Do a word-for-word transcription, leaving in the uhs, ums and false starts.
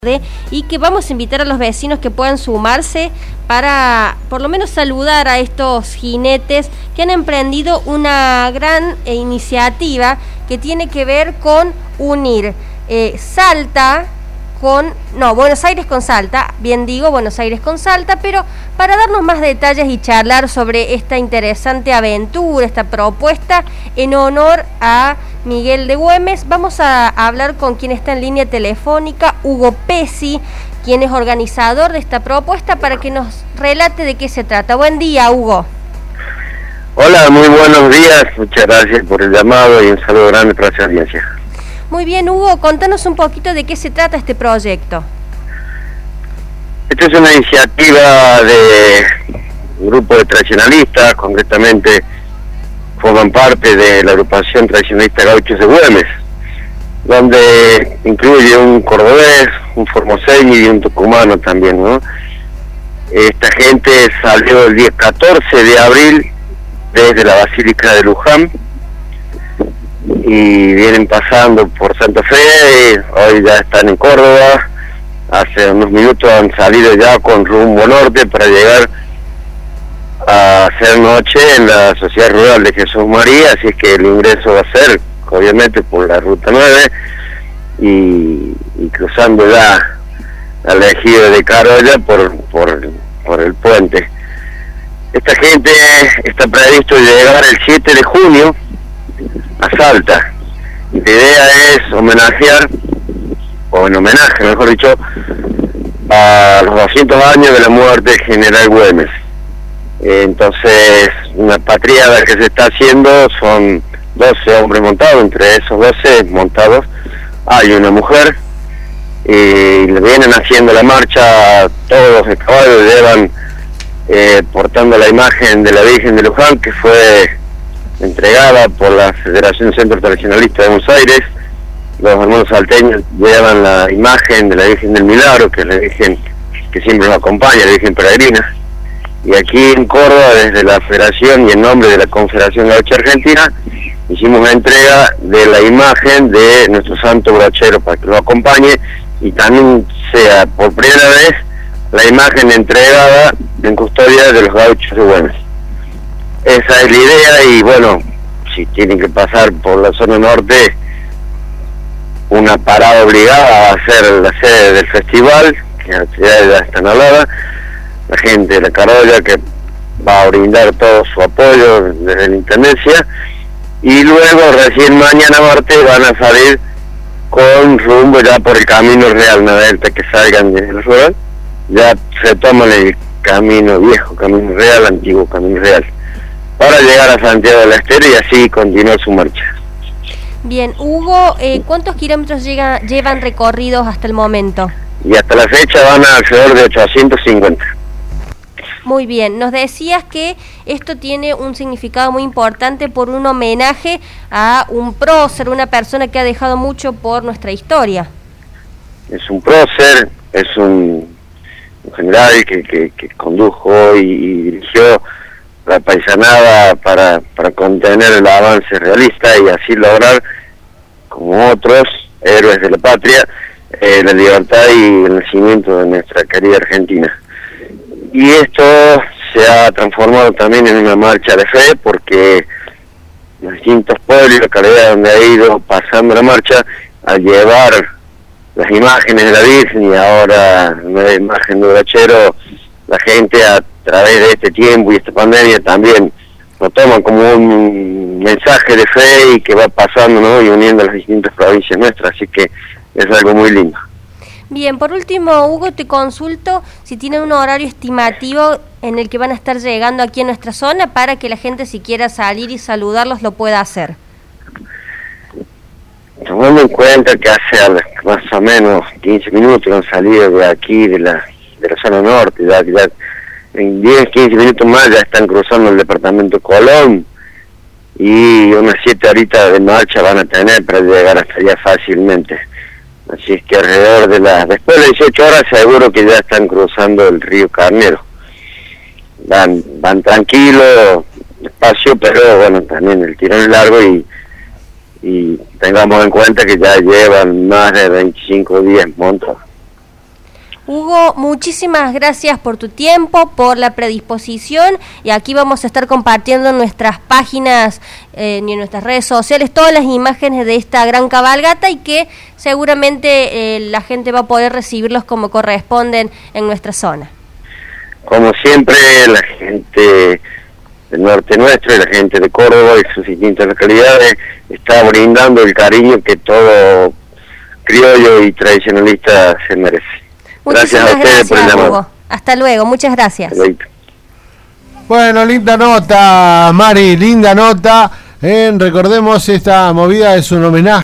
y que vamos a invitar a los vecinos que puedan sumarse para por lo menos saludar a estos jinetes que han emprendido una gran eh, iniciativa que tiene que ver con unir eh, Salta con, no, Buenos Aires con Salta, bien digo, Buenos Aires con Salta, pero para darnos más detalles y charlar sobre esta interesante aventura, esta propuesta, en honor a Miguel de Güemes, vamos a hablar con quien está en línea telefónica, Hugo Pesi, quien es organizador de esta propuesta, para que nos relate de qué se trata. Buen día, Hugo. Hola, muy buenos días, muchas gracias por el llamado y un saludo grande para su audiencia. Muy bien, Hugo, contanos un poquito de qué se trata este proyecto. Esta es una iniciativa de un grupo de tradicionalistas, concretamente forman parte de la agrupación tradicionalista Gauchos de Güemes, donde incluye un cordobés, un formoseño y un tucumano también, ¿no? Esta gente salió el día catorce de abril desde la Basílica de Luján y vienen pasando por Santa Fe, hoy ya están en Córdoba, hace unos minutos han salido ya con rumbo norte para llegar a hacer noche en la Sociedad Rural de Jesús María, así es que el ingreso va a ser obviamente por la ruta nueve y, y cruzando ya al ejido de Carolla por, por, por el puente. Esta gente está previsto llegar el siete de junio a Salta. La idea es homenajear, o en homenaje mejor dicho, a los doscientos años de la muerte del general Güemes. Entonces, una patriada que se está haciendo, son doce hombres montados, entre esos doce montados hay una mujer, y le vienen haciendo la marcha, todos de caballo llevan eh, portando la imagen de la Virgen de Luján, que fue entregada por la Federación Centro Tradicionalista de Buenos Aires. Los hermanos salteños llevan la imagen de la Virgen del Milagro, que es la Virgen que siempre nos acompaña, la Virgen peregrina. Y aquí en Córdoba, desde la Federación y en nombre de la Confederación Gaucha Argentina, hicimos la entrega de la imagen de nuestro santo brochero para que lo acompañe y también sea por primera vez la imagen entregada en custodia de los Gauchos de Güemes. Esa es la idea y bueno, si tienen que pasar por la zona norte, una parada obligada va a ser la sede del festival, que la ciudad ya está hablada, la gente de la Carolla que va a brindar todo su apoyo desde la Intendencia, y luego recién mañana martes van a salir con rumbo ya por el camino real, nada delta que salgan desde la rural, ya se toman el camino viejo, camino real, antiguo camino real, para llegar a Santiago del Estero y así continuar su marcha. Bien, Hugo, eh, ¿cuántos kilómetros llega, llevan recorridos hasta el momento? Y hasta la fecha van a alrededor de ochocientos cincuenta. Muy bien, nos decías que esto tiene un significado muy importante por un homenaje a un prócer, una persona que ha dejado mucho por nuestra historia. Es un prócer, es un, un general que, que, que condujo y, y dirigió la paisanada para, para contener el avance realista y así lograr, como otros héroes de la patria, eh, la libertad y el nacimiento de nuestra querida Argentina. Y esto se ha transformado también en una marcha de fe, porque los distintos pueblos y localidades donde ha ido pasando la marcha, al llevar las imágenes de la Virgen y ahora la imagen de brochero, la gente a través de este tiempo y esta pandemia también lo toman como un mensaje de fe y que va pasando, ¿no? Y uniendo las distintas provincias nuestras, así que es algo muy lindo. Bien, por último, Hugo, te consulto si tienen un horario estimativo en el que van a estar llegando aquí en nuestra zona para que la gente, si quiera salir y saludarlos, lo pueda hacer. Tomando en cuenta que hace más o menos quince minutos han salido de aquí, de la de la zona norte, ya, ya en diez, quince minutos más ya están cruzando el departamento Colón y unas siete horitas de marcha van a tener para llegar hasta allá fácilmente. Así es que alrededor de las, después de dieciocho horas seguro que ya están cruzando el río Carnero. Van, van tranquilos, despacio, pero bueno, también el tirón es largo y, y tengamos en cuenta que ya llevan más de veinticinco días montados. Hugo, muchísimas gracias por tu tiempo, por la predisposición, y aquí vamos a estar compartiendo en nuestras páginas eh, y en nuestras redes sociales todas las imágenes de esta gran cabalgata y que seguramente eh, la gente va a poder recibirlos como corresponden en nuestra zona. Como siempre, la gente del norte nuestro y la gente de Córdoba y sus distintas localidades está brindando el cariño que todo criollo y tradicionalista se merece. Muchísimas gracias a ustedes por el llamado. Hasta luego, muchas gracias. Bueno, linda nota, Mari, linda nota. Eh, recordemos, esta movida es un homenaje